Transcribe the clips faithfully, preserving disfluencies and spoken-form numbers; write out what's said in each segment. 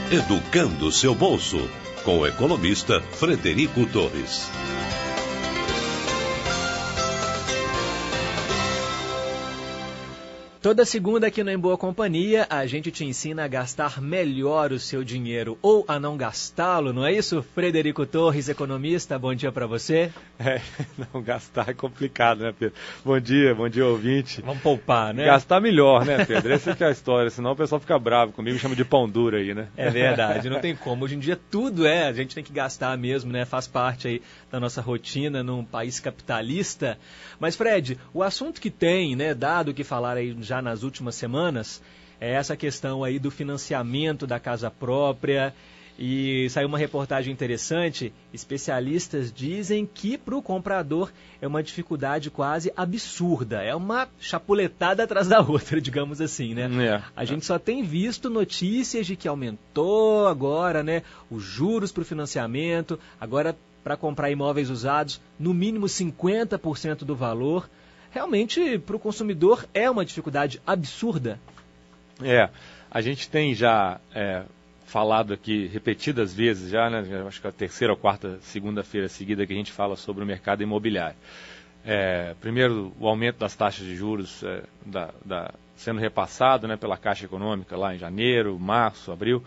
Educando seu bolso, com o economista Frederico Torres. Toda segunda aqui no Em Boa Companhia, a gente te ensina a gastar melhor o seu dinheiro ou a não gastá-lo, não é isso? Frederico Torres, economista, bom dia para você. É, não gastar é complicado, né, Pedro? Bom dia, bom dia, ouvinte. Vamos poupar, né? Gastar melhor, né, Pedro? Essa é que é a história, senão o pessoal fica bravo comigo e chama de pão duro aí, né? É verdade, não tem como. Hoje em dia tudo é, a gente tem que gastar mesmo, né? Faz parte aí da nossa rotina num país capitalista. Mas, Fred, o assunto que tem, né, dado o que falar aí já nas últimas semanas, é essa questão aí do financiamento da casa própria. E saiu uma reportagem interessante, especialistas dizem que para o comprador é uma dificuldade quase absurda, é uma chapuletada atrás da outra, digamos assim, né? É. A gente só tem visto notícias de que aumentou agora, né, os juros para o financiamento, agora para comprar imóveis usados, no mínimo cinquenta por cento do valor. Realmente, para o consumidor, é uma dificuldade absurda. É, a gente tem já é, falado aqui repetidas vezes já, né? Acho que é a terceira ou quarta segunda-feira seguida que a gente fala sobre o mercado imobiliário. É, primeiro, o aumento das taxas de juros é, da, da, sendo repassado, né, pela Caixa Econômica lá em janeiro, março, abril,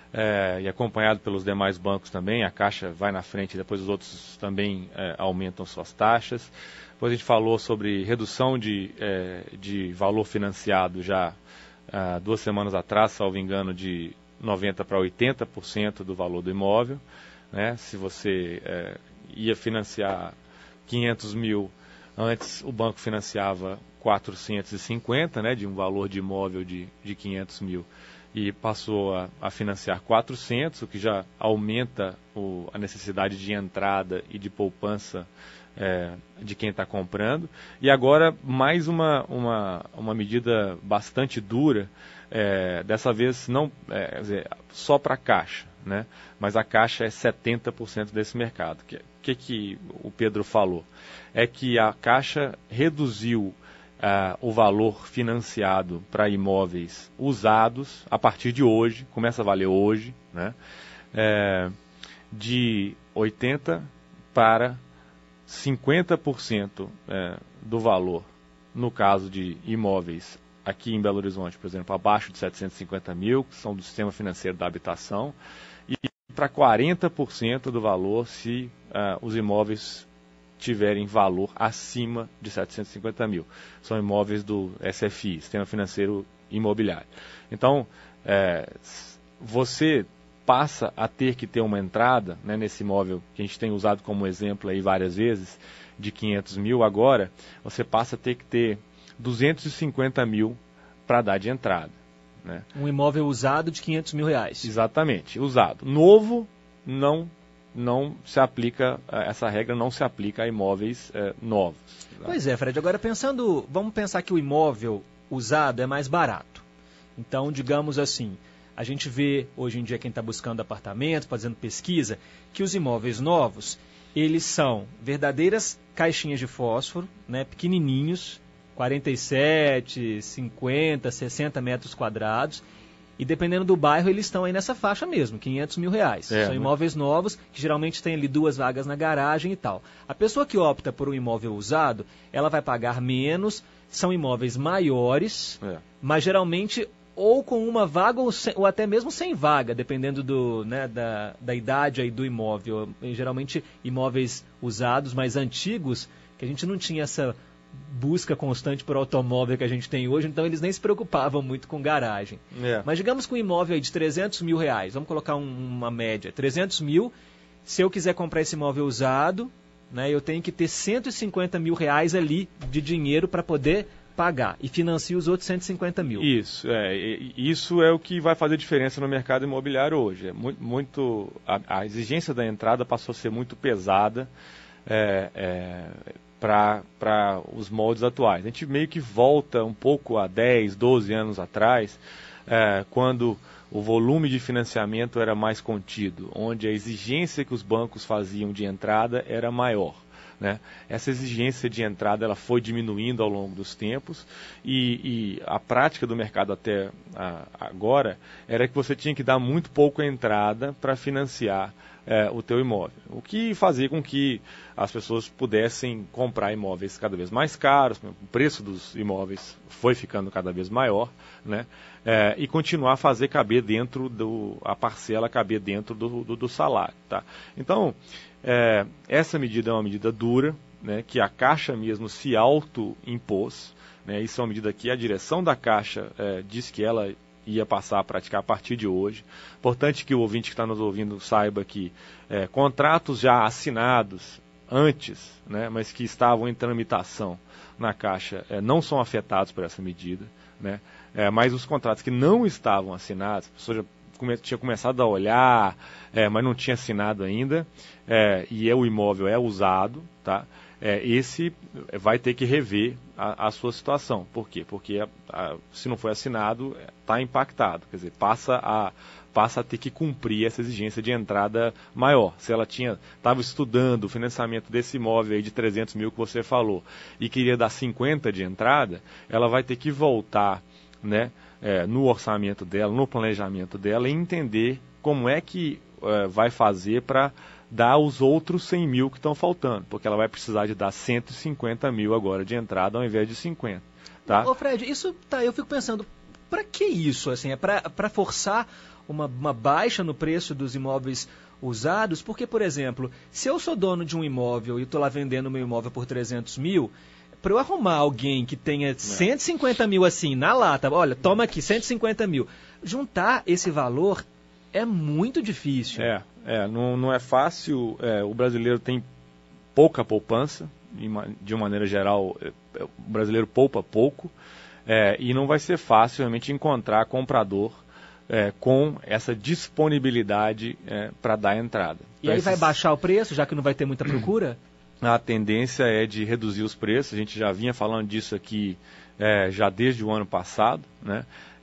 é, e acompanhado pelos demais bancos também. A Caixa vai na frente e depois os outros também é, aumentam suas taxas. Depois a gente falou sobre redução de, é, de valor financiado já há duas semanas atrás, salvo engano, de noventa por cento para oitenta por cento do valor do imóvel, né? Se você é, ia financiar quinhentos mil, antes o banco financiava quatrocentos e cinquenta, né, de um valor de imóvel de, de quinhentos mil, e passou a, a financiar quatrocentos, o que já aumenta o, a necessidade de entrada e de poupança É, de quem está comprando. E agora mais uma, uma, uma medida bastante dura, é, dessa vez não é, quer dizer, só para a Caixa, né? Mas a Caixa é setenta por cento desse mercado. O que, que, que o Pedro falou? É que a Caixa reduziu uh, o valor financiado para imóveis usados a partir de hoje, começa a valer hoje, né? É, de oitenta por cento para cinquenta por cento é, do valor, no caso de imóveis aqui em Belo Horizonte, por exemplo, abaixo de setecentos e cinquenta mil, que são do sistema financeiro da habitação, e para quarenta por cento do valor se uh, os imóveis tiverem valor acima de setecentos e cinquenta mil. São imóveis do S F I, Sistema Financeiro Imobiliário. Então, é, você passa a ter que ter uma entrada, né, nesse imóvel que a gente tem usado como exemplo aí várias vezes, de quinhentos mil, agora você passa a ter que ter duzentos e cinquenta mil para dar de entrada, né? Um imóvel usado de quinhentos mil reais. Exatamente, usado. Novo, não, não se aplica, essa regra não se aplica a imóveis é, novos. Pois é, Fred, agora pensando, vamos pensar que o imóvel usado é mais barato. Então, digamos assim, a gente vê, hoje em dia, quem está buscando apartamento, fazendo pesquisa, que os imóveis novos, eles são verdadeiras caixinhas de fósforo, né, pequenininhos, quarenta e sete, cinquenta, sessenta metros quadrados, e dependendo do bairro, eles estão aí nessa faixa mesmo, quinhentos mil reais. É, são imóveis novos, que geralmente tem ali duas vagas na garagem e tal. A pessoa que opta por um imóvel usado, ela vai pagar menos, são imóveis maiores, é. mas geralmente ou com uma vaga ou, sem, ou até mesmo sem vaga, dependendo do, né, da, da idade aí do imóvel. E, geralmente imóveis usados, mais antigos, que a gente não tinha essa busca constante por automóvel que a gente tem hoje, então eles nem se preocupavam muito com garagem. É. Mas digamos que um imóvel aí de trezentos mil reais, vamos colocar um, uma média, trezentos mil, se eu quiser comprar esse imóvel usado, né, eu tenho que ter cento e cinquenta mil reais ali de dinheiro para poder pagar e financia os outros cento e cinquenta mil. Isso, é, isso é o que vai fazer diferença no mercado imobiliário hoje. É muito, muito a, a exigência da entrada passou a ser muito pesada é, é, para os moldes atuais. A gente meio que volta um pouco a dez, doze anos atrás, é, quando o volume de financiamento era mais contido, onde a exigência que os bancos faziam de entrada era maior. né? Essa exigência de entrada ela foi diminuindo ao longo dos tempos e, e a prática do mercado até a, agora era que você tinha que dar muito pouco entrada para financiar é, o teu imóvel, o que fazia com que as pessoas pudessem comprar imóveis cada vez mais caros, o preço dos imóveis foi ficando cada vez maior, né? É, e continuar a fazer caber dentro do, a parcela caber dentro do, do, do salário, tá? Então, é, essa medida é uma medida dura, né, que a Caixa mesmo se auto-impôs, né? Isso é uma medida que a direção da Caixa é, disse que ela ia passar a praticar a partir de hoje. Importante que o ouvinte que está nos ouvindo saiba que é, contratos já assinados antes, né, mas que estavam em tramitação na Caixa, é, não são afetados por essa medida, né? É, mas os contratos que não estavam assinados, a pessoa já come, tinha começado a olhar, é, mas não tinha assinado ainda, é, e é, o imóvel é usado, tá? É, esse vai ter que rever a, a sua situação. Por quê? Porque a, a, se não foi assinado, está impactado, quer dizer, passa a, passa a ter que cumprir essa exigência de entrada maior. Se ela tinha estava estudando o financiamento desse imóvel aí de trezentos mil que você falou e queria dar cinquenta de entrada, ela vai ter que voltar, né, é, no orçamento dela, no planejamento dela, e entender como é que é, vai fazer para dar os outros cem mil que estão faltando, porque ela vai precisar de dar cento e cinquenta mil agora de entrada ao invés de cinquenta. Tá? Ô Fred, isso tá, eu fico pensando, para que isso? Assim, é para forçar uma, uma baixa no preço dos imóveis usados? Porque, por exemplo, se eu sou dono de um imóvel e estou lá vendendo meu imóvel por trezentos mil, para eu arrumar alguém que tenha cento e cinquenta mil assim na lata, olha, toma aqui cento e cinquenta mil, juntar esse valor é muito difícil. É, é não, não é fácil. É, o brasileiro tem pouca poupança, de uma maneira geral, é, o brasileiro poupa pouco, é, e não vai ser fácil realmente encontrar comprador é, com essa disponibilidade é, para dar entrada. E então, aí esses... vai baixar o preço, já que não vai ter muita procura? A tendência é de reduzir os preços, a gente já vinha falando disso aqui é, já desde o ano passado, né?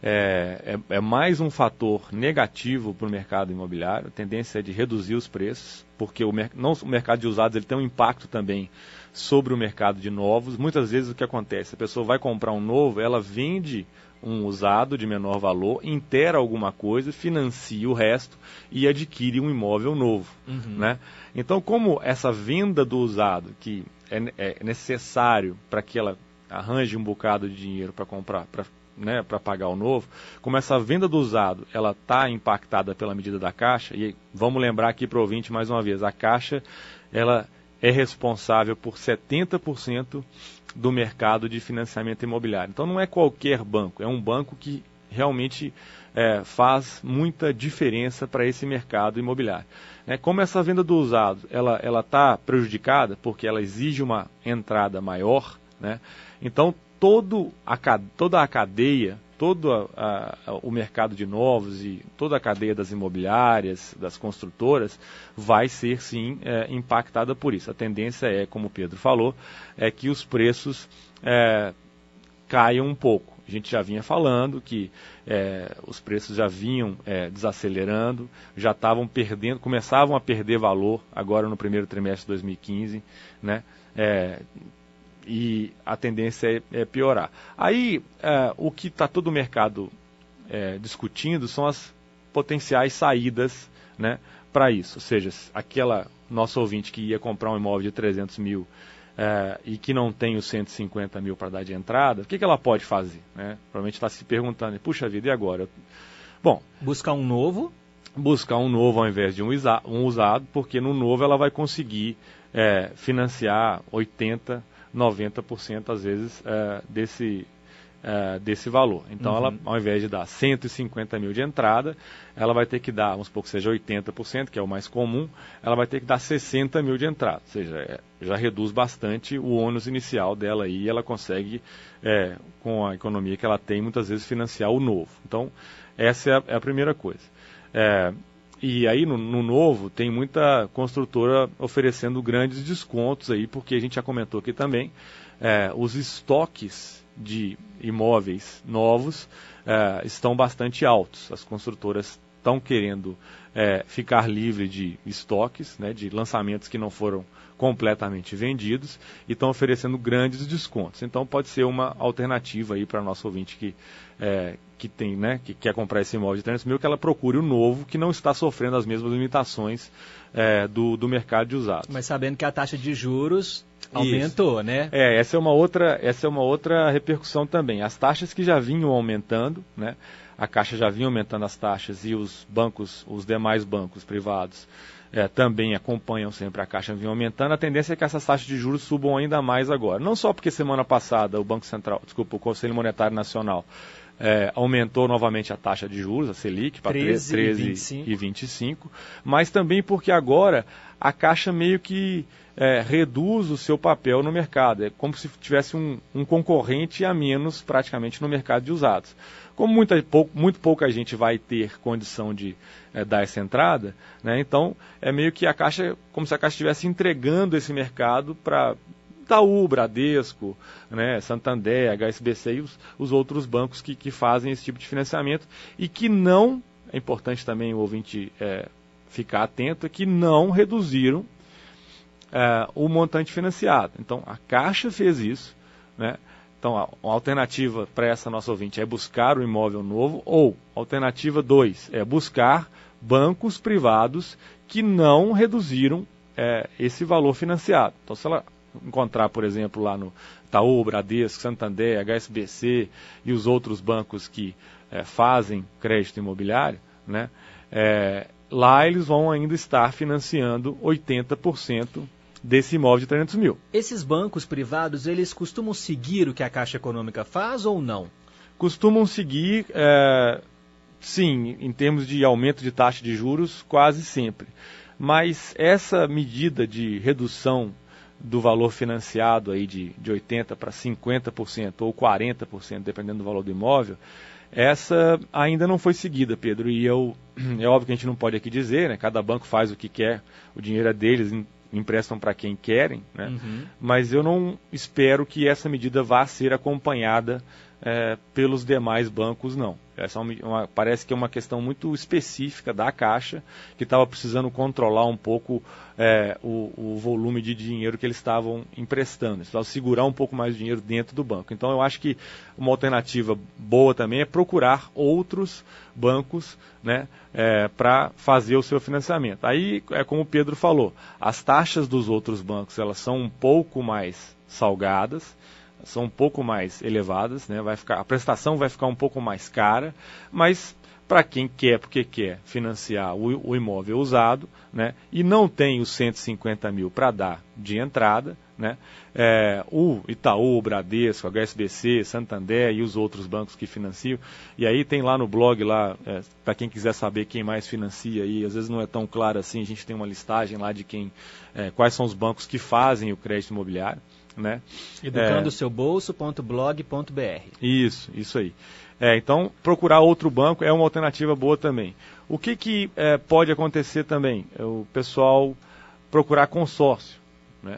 É, é, é mais um fator negativo para o mercado imobiliário. A tendência é de reduzir os preços, porque o, mer não, o mercado de usados ele tem um impacto também sobre o mercado de novos. Muitas vezes o que acontece, a pessoa vai comprar um novo, ela vende um usado de menor valor, intera alguma coisa, financia o resto e adquire um imóvel novo. Uhum. Né? Então, como essa venda do usado, que é, é necessário para que ela arranje um bocado de dinheiro para comprar, para né, para pagar o novo, como essa venda do usado ela está impactada pela medida da Caixa, e vamos lembrar aqui para o ouvinte mais uma vez, a Caixa ela é responsável por setenta por cento do mercado de financiamento imobiliário. Então não é qualquer banco, é um banco que realmente é, faz muita diferença para esse mercado imobiliário. É, como essa venda do usado ela ela está prejudicada porque ela exige uma entrada maior, né? Então todo a, toda a cadeia, todo a, a, o mercado de novos e toda a cadeia das imobiliárias, das construtoras, vai ser sim é, impactada por isso. A tendência é, como o Pedro falou, é que os preços é, caiam um pouco. A gente já vinha falando que é, os preços já vinham é, desacelerando, já estavam perdendo, começavam a perder valor agora no primeiro trimestre de dois mil e quinze, né? É, e a tendência é, é piorar. Aí, é, o que está todo o mercado é, discutindo são as potenciais saídas, né, para isso. Ou seja, aquela nossa ouvinte que ia comprar um imóvel de trezentos mil é, e que não tem os cento e cinquenta mil para dar de entrada, o que, que ela pode fazer? Né? Provavelmente está se perguntando, puxa vida, e agora? Bom, buscar um novo? Buscar um novo ao invés de um, um usado, porque no novo ela vai conseguir é, financiar oitenta por cento, noventa por cento às vezes é, desse, é, desse valor. Então, uhum. ela, ao invés de dar cento e cinquenta mil de entrada, ela vai ter que dar, vamos supor que seja oitenta por cento, que é o mais comum, ela vai ter que dar sessenta mil de entrada. Ou seja, é, já reduz bastante o ônus inicial dela aí, e ela consegue, é, com a economia que ela tem, muitas vezes financiar o novo. Então, essa é a, é a primeira coisa. É, E aí no, no novo tem muita construtora oferecendo grandes descontos aí, porque a gente já comentou aqui também, é, os estoques de imóveis novos é, estão bastante altos. As construtoras estão querendo é, ficar livre de estoques, né, de lançamentos que não foram completamente vendidos e estão oferecendo grandes descontos. Então pode ser uma alternativa aí para nosso ouvinte que, é, que, tem, né, que quer comprar esse imóvel de trezentos mil, que ela procure o novo, que não está sofrendo as mesmas limitações é, do, do mercado de usados. Mas sabendo que a taxa de juros aumentou, Isso. né? É, essa é uma outra, essa é uma outra repercussão também. As taxas que já vinham aumentando, né? A Caixa já vinha aumentando as taxas e os bancos, os demais bancos privados é, também acompanham sempre a Caixa, vinha aumentando. A tendência é que essas taxas de juros subam ainda mais agora. Não só porque semana passada o Banco Central, desculpa, o Conselho Monetário Nacional É, aumentou novamente a taxa de juros, a Selic, para treze e vinte e cinco, mas também porque agora a Caixa meio que é, reduz o seu papel no mercado. É como se tivesse um, um concorrente a menos praticamente no mercado de usados. Como muita, pou, muito pouca gente vai ter condição de é, dar essa entrada, né, então é meio que a Caixa, como se a Caixa estivesse entregando esse mercado para Itaú, Bradesco, né, Santander, H S B C e os, os outros bancos que, que fazem esse tipo de financiamento e que não, é importante também o ouvinte é, ficar atento, que não reduziram é, o montante financiado. Então, a Caixa fez isso, né? Então, a, a alternativa para essa nossa ouvinte é buscar o imóvel novo ou, alternativa dois, é buscar bancos privados que não reduziram é, esse valor financiado. Então, se ela encontrar, por exemplo, lá no Itaú, Bradesco, Santander, H S B C e os outros bancos que é, fazem crédito imobiliário, né, é, lá eles vão ainda estar financiando oitenta por cento desse imóvel de trezentos mil. Esses bancos privados, eles costumam seguir o que a Caixa Econômica faz ou não? Costumam seguir, é, sim, em termos de aumento de taxa de juros, quase sempre. Mas essa medida de redução do valor financiado aí de, de oitenta por cento para cinquenta por cento ou quarenta por cento, dependendo do valor do imóvel, essa ainda não foi seguida, Pedro. E eu, é óbvio que a gente não pode aqui dizer, né? Cada banco faz o que quer, o dinheiro é deles, emprestam para quem querem, né? Uhum. Mas eu não espero que essa medida vá ser acompanhada é, pelos demais bancos, não. Essa é uma, uma, parece que é uma questão muito específica da Caixa, que estava precisando controlar um pouco é, o, o volume de dinheiro que eles estavam emprestando. Eles precisavam segurar um pouco mais de dinheiro dentro do banco. Então eu acho que uma alternativa boa também é procurar outros bancos, né, é, para fazer o seu financiamento. Aí é como o Pedro falou, as taxas dos outros bancos elas são um pouco mais salgadas, são um pouco mais elevadas, né? Vai ficar, a prestação vai ficar um pouco mais cara, mas para quem quer, porque quer financiar o, o imóvel usado, né, e não tem os cento e cinquenta mil para dar de entrada, né, é, o Itaú, o Bradesco, H S B C, Santander e os outros bancos que financiam, e aí tem lá no blog, lá, é, para quem quiser saber quem mais financia, e às vezes não é tão claro assim, a gente tem uma listagem lá de quem, é, quais são os bancos que fazem o crédito imobiliário, né? educando seu bolso ponto blog ponto b r. Isso, isso aí. É, então, procurar outro banco é uma alternativa boa também. O que, que é, pode acontecer também? É o pessoal procurar consórcio, né?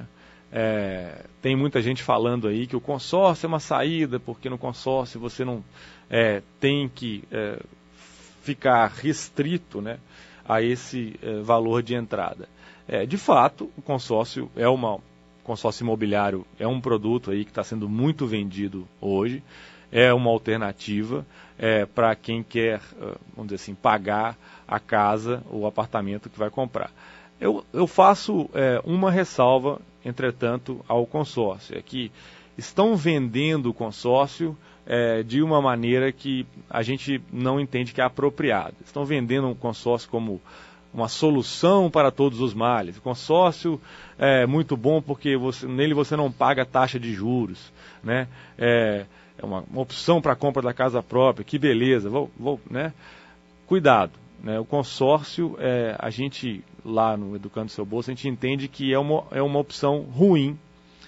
É, tem muita gente falando aí que o consórcio é uma saída, porque no consórcio você não é, tem que é, ficar restrito, né, a esse é, valor de entrada. É, de fato, o consórcio é uma... consórcio imobiliário é um produto aí que está sendo muito vendido hoje, é uma alternativa é, para quem quer, vamos dizer assim, pagar a casa ou o apartamento que vai comprar. Eu, eu faço é, uma ressalva, entretanto, ao consórcio, é que estão vendendo o consórcio é, de uma maneira que a gente não entende que é apropriada. Estão vendendo um consórcio como uma solução para todos os males. O consórcio é muito bom porque você, nele você não paga taxa de juros, né? É, é uma, uma opção para a compra da casa própria, que beleza, vou, vou, né? Cuidado, né? O consórcio, é, a gente lá no Educando Seu Bolso, a gente entende que é uma, é uma opção ruim,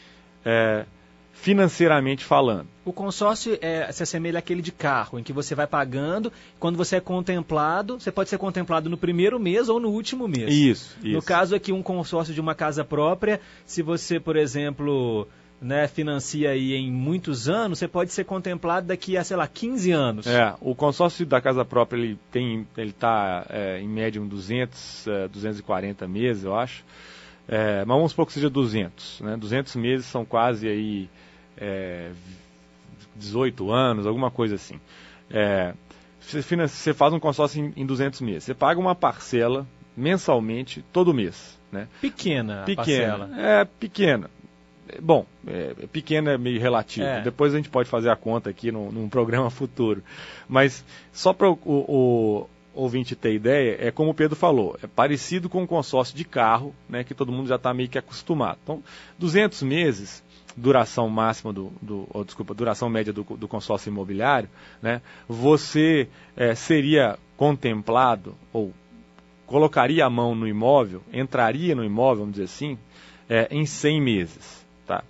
é, financeiramente falando. O consórcio é, se assemelha àquele de carro, em que você vai pagando, quando você é contemplado, você pode ser contemplado no primeiro mês ou no último mês. Isso, isso. No caso aqui, um consórcio de uma casa própria, se você, por exemplo, né, financia aí em muitos anos, você pode ser contemplado daqui a, sei lá, quinze anos. É, o consórcio da casa própria, ele tem, ele está é, em média em duzentos, duzentos e quarenta meses, eu acho. É, mas vamos supor que seja duzentos, né? duzentos meses são quase aí é, dezoito anos, alguma coisa assim. É, você, financia, você faz um consórcio em, em duzentos meses, você paga uma parcela mensalmente todo mês, né? Pequena, pequena, parcela. é pequena. Bom, é, pequena é meio relativo. É. Depois a gente pode fazer a conta aqui num, num programa futuro. Mas só para o, o, o ouvinte ter ideia, é como o Pedro falou, é parecido com um consórcio de carro, né, que todo mundo já está meio que acostumado. Então, duzentos meses, duração máxima do, do ou, desculpa, duração média do, do consórcio imobiliário, né, você é, seria contemplado ou colocaria a mão no imóvel, entraria no imóvel, vamos dizer assim, é, em cem meses. Tá?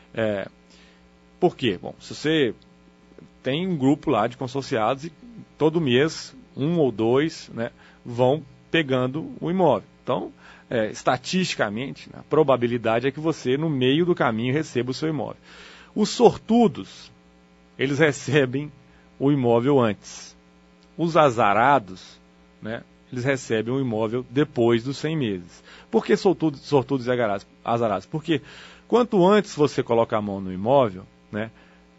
É, por quê? Bom, se você tem um grupo lá de consorciados e todo mês um ou dois, né, vão pegando o imóvel. Então, é, estatisticamente, né, a probabilidade é que você, no meio do caminho, receba o seu imóvel. Os sortudos, eles recebem o imóvel antes. Os azarados, né, eles recebem o imóvel depois dos cem meses. Por que sortudos, sortudos e azarados? Porque quanto antes você coloca a mão no imóvel, né,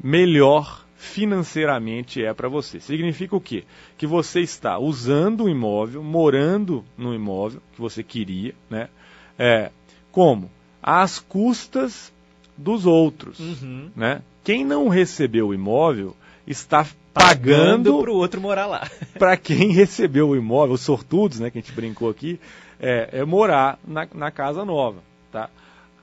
melhor financeiramente é para você. Significa o quê? Que você está usando o imóvel, morando no imóvel que você queria, né, é, como? Às custas dos outros. Uhum. Né? Quem não recebeu o imóvel está pagando para o outro morar lá. Para quem recebeu o imóvel, os sortudos, né, que a gente brincou aqui, é, é morar na, na casa nova. Tá?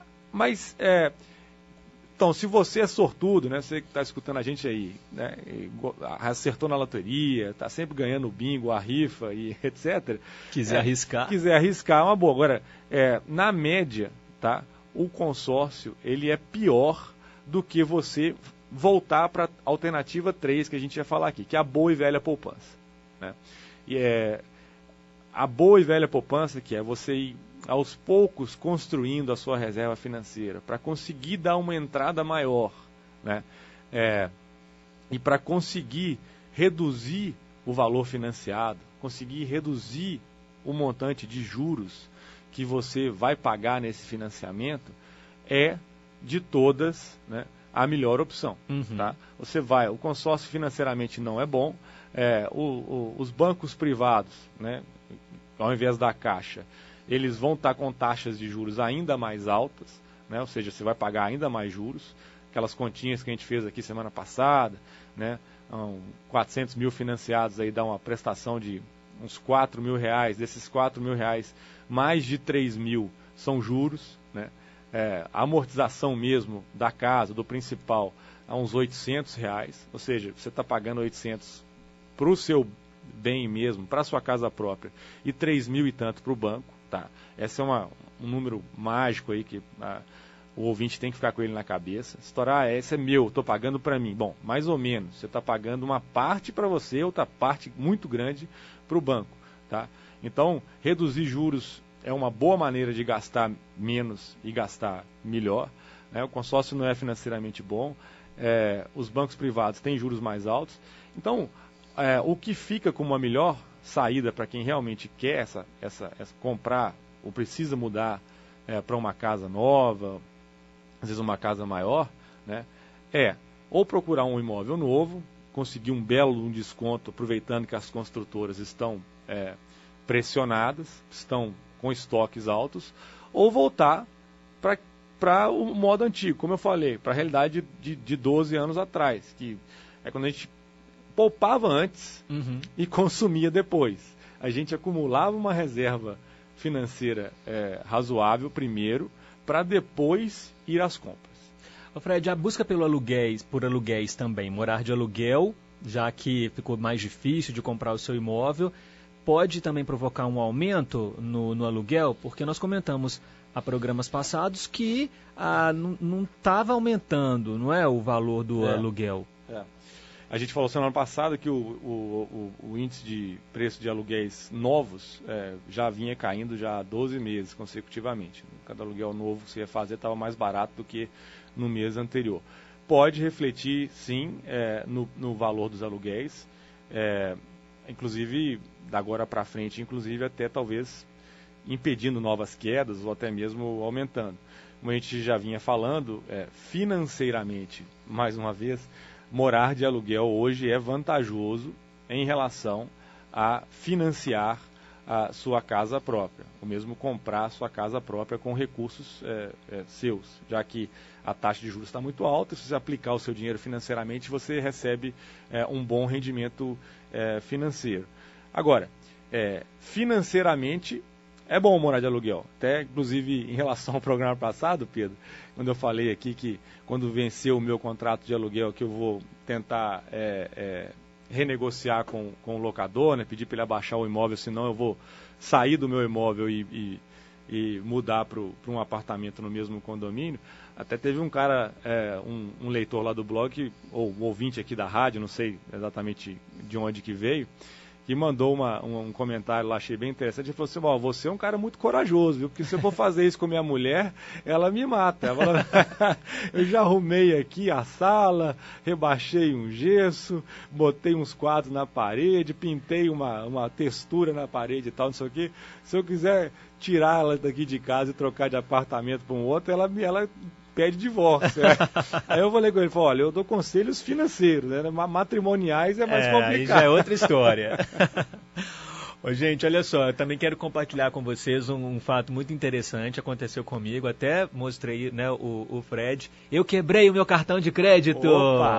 Mas, é, então, se você é sortudo, né, você que está escutando a gente aí, né, acertou na loteria, está sempre ganhando o bingo, a rifa e etcétera. Quiser é, arriscar. Quiser arriscar, é uma boa. Agora, é, na média, tá, o consórcio ele é pior do que você voltar para a alternativa três que a gente ia falar aqui, que é a boa e velha poupança. Né? E é, a boa e velha poupança, que é você ir aos poucos construindo a sua reserva financeira para conseguir dar uma entrada maior, né? É, e para conseguir reduzir o valor financiado, conseguir reduzir o montante de juros que você vai pagar nesse financiamento, é de todas, né, a melhor opção. Uhum. Tá? Você vai, o consórcio financeiramente não é bom, é, o, o, os bancos privados, né, ao invés da Caixa, eles vão estar com taxas de juros ainda mais altas, né, ou seja, você vai pagar ainda mais juros. Aquelas continhas que a gente fez aqui semana passada, né, um, quatrocentos mil financiados aí dá uma prestação de uns quatro mil reais, desses quatro mil reais, mais de três mil são juros, né? É, a amortização mesmo da casa, do principal, a uns oitocentos reais, ou seja, você está pagando oitocentos para o seu bem mesmo, para a sua casa própria, e três mil e tanto para o banco, tá? Esse é uma, um número mágico aí que a, o ouvinte tem que ficar com ele na cabeça. Estourar, ah, esse é meu, estou pagando para mim. Bom, mais ou menos, você está pagando uma parte para você, outra parte muito grande para o banco, tá? Então, reduzir juros é uma boa maneira de gastar menos e gastar melhor, né? O consórcio não é financeiramente bom, é, os bancos privados têm juros mais altos. Então, é, o que fica como a melhor saída para quem realmente quer essa, essa, essa, comprar ou precisa mudar é, para uma casa nova, às vezes uma casa maior, né, é ou procurar um imóvel novo, conseguir um belo um desconto, aproveitando que as construtoras estão é, pressionadas, estão com estoques altos, ou voltar para o modo antigo, como eu falei, para a realidade de, de doze anos atrás, que é quando a gente poupava antes uhum. e consumia depois. A gente acumulava uma reserva financeira é, razoável primeiro, para depois ir às compras. Ô Fred, a busca pelo aluguéis, por aluguéis também, morar de aluguel, já que ficou mais difícil de comprar o seu imóvel, pode também provocar um aumento no, no aluguel, porque nós comentamos há programas passados que ah, não estava aumentando, não é, o valor do é, aluguel. É. A gente falou semana passada que o, o, o, o índice de preço de aluguéis novos é, já vinha caindo já há doze meses consecutivamente. Cada aluguel novo que você ia fazer estava mais barato do que no mês anterior. Pode refletir, sim, é, no, no valor dos aluguéis, é, inclusive, da agora para frente, inclusive até talvez impedindo novas quedas ou até mesmo aumentando. Como a gente já vinha falando, é, financeiramente, mais uma vez, morar de aluguel hoje é vantajoso em relação a financiar a sua casa própria, ou mesmo comprar a sua casa própria com recursos é, é, seus, já que a taxa de juros está muito alta, e se você aplicar o seu dinheiro financeiramente, você recebe é, um bom rendimento é, financeiro. Agora, é, financeiramente, é bom morar de aluguel. Até, inclusive, em relação ao programa passado, Pedro, quando eu falei aqui que quando vencer o meu contrato de aluguel, que eu vou tentar é, é, renegociar com, com o locador, né, pedir para ele abaixar o imóvel, senão eu vou sair do meu imóvel e, e, e mudar para um apartamento no mesmo condomínio. Até teve um cara, é, um, um leitor lá do blog, ou um ouvinte aqui da rádio, não sei exatamente de onde que veio, que mandou uma, um, um comentário lá, achei bem interessante. Ele falou assim: oh, você é um cara muito corajoso, viu? Porque se eu for fazer isso com minha mulher, ela me mata. Ela... eu já arrumei aqui a sala, rebaixei um gesso, botei uns quadros na parede, pintei uma, uma textura na parede e tal, não sei o quê. Se eu quiser tirar ela daqui de casa e trocar de apartamento para um outro, ela me... Ela... pede divórcio. Né? Aí eu falei com ele, falei, olha, eu dou conselhos financeiros, né? Matrimoniais é mais é, complicado. Aí já é outra história. Ô, gente, olha só, eu também quero compartilhar com vocês um, um fato muito interessante, aconteceu comigo, até mostrei, né, o, o Fred, eu quebrei o meu cartão de crédito.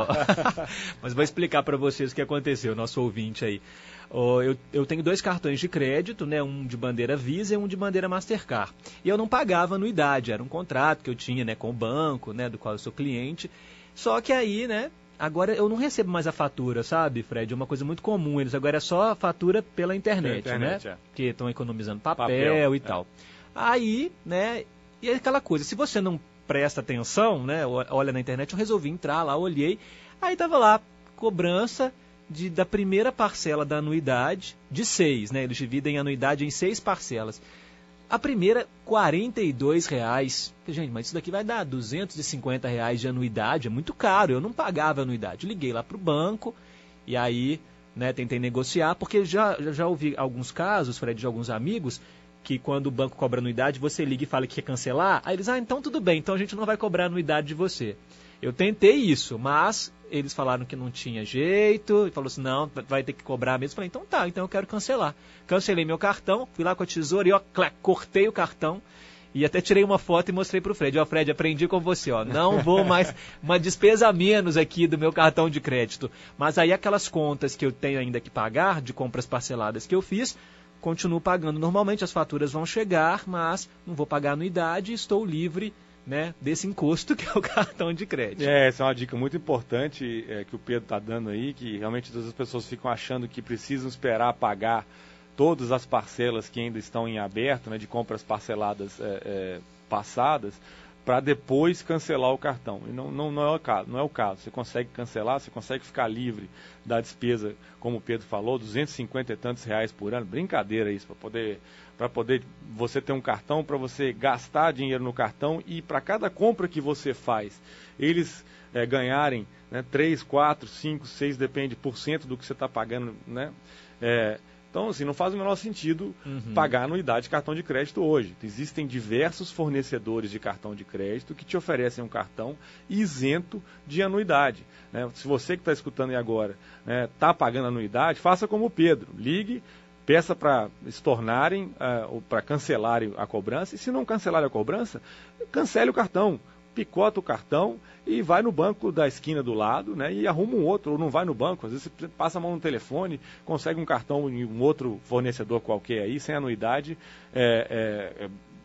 Mas vou explicar para vocês o que aconteceu, nosso ouvinte aí. Oh, eu, eu tenho dois cartões de crédito, né, um de bandeira Visa e um de bandeira Mastercard. E eu não pagava anuidade, era um contrato que eu tinha, né, com o banco, né, do qual eu sou cliente. Só que aí, né, agora eu não recebo mais a fatura, sabe, Fred? É uma coisa muito comum, eles agora é só a fatura pela internet, pela internet né? É. Porque estão economizando papel, papel e é. tal. Aí, né, e é aquela coisa, se você não presta atenção, né, olha na internet, eu resolvi entrar lá, olhei, aí tava lá, cobrança De, da primeira parcela da anuidade, de seis, né? Eles dividem a anuidade em seis parcelas. A primeira, quarenta e dois reais. Gente, mas isso daqui vai dar duzentos e cinquenta reais de anuidade, é muito caro, eu não pagava anuidade. Liguei lá para o banco e aí, né, tentei negociar, porque já, já ouvi alguns casos, Fred, de alguns amigos, que quando o banco cobra anuidade, você liga e fala que quer cancelar, aí eles, ah, então tudo bem, então a gente não vai cobrar anuidade de você. Eu tentei isso, mas eles falaram que não tinha jeito, e falou assim, não, vai ter que cobrar mesmo. Eu falei, então tá, então eu quero cancelar. Cancelei meu cartão, fui lá com a tesoura e ó, clac, cortei o cartão e até tirei uma foto e mostrei pro Fred. Ó, Fred, aprendi com você, ó, não vou mais, uma despesa a menos aqui do meu cartão de crédito. Mas aí aquelas contas que eu tenho ainda que pagar, de compras parceladas que eu fiz, continuo pagando. Normalmente as faturas vão chegar, mas não vou pagar anuidade e estou livre, né, desse encosto que é o cartão de crédito. É, essa é uma dica muito importante é, que o Pedro está dando aí, que realmente todas as pessoas ficam achando que precisam esperar pagar todas as parcelas que ainda estão em aberto, né, de compras parceladas é, é, passadas, para depois cancelar o cartão. E não, não, não, é o caso, não é o caso. Você consegue cancelar, você consegue ficar livre da despesa, como o Pedro falou, duzentos e cinquenta e tantos reais por ano. Brincadeira isso, para poder, para poder você ter um cartão, para você gastar dinheiro no cartão e para cada compra que você faz, eles é, ganharem, né, três, quatro, cinco, seis, depende, por cento do que você está pagando, né? É, então, assim, não faz o menor sentido uhum. pagar anuidade de cartão de crédito hoje. Existem diversos fornecedores de cartão de crédito que te oferecem um cartão isento de anuidade. Né? Se você que está escutando aí agora está né, pagando anuidade, faça como o Pedro. Ligue, peça para se tornarem, uh, ou para cancelarem a cobrança. E se não cancelarem a cobrança, cancele o cartão. Picota o cartão e vai no banco da esquina do lado, né, e arruma um outro, ou não vai no banco, às vezes você passa a mão no telefone, consegue um cartão em um outro fornecedor qualquer aí, sem anuidade, é, é,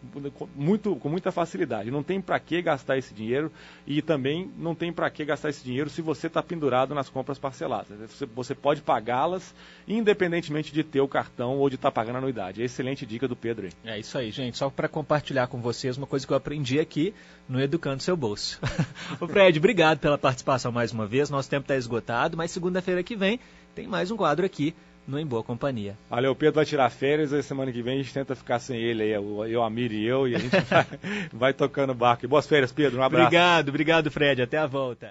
muito, com muita facilidade. Não tem para que gastar esse dinheiro e também não tem para que gastar esse dinheiro se você está pendurado nas compras parceladas. Você, você pode pagá-las independentemente de ter o cartão ou de estar tá pagando a anuidade. É excelente dica do Pedro aí. É isso aí, gente. Só para compartilhar com vocês uma coisa que eu aprendi aqui no Educando Seu Bolso. Ô Fred, obrigado pela participação mais uma vez. Nosso tempo está esgotado, mas segunda-feira que vem tem mais um quadro aqui no Em Boa Companhia. Valeu, o Pedro vai tirar férias, aí semana que vem a gente tenta ficar sem ele aí, eu, eu a Miri e eu, e a gente vai, vai tocando barco. E boas férias, Pedro, um abraço. Obrigado, obrigado, Fred, até a volta.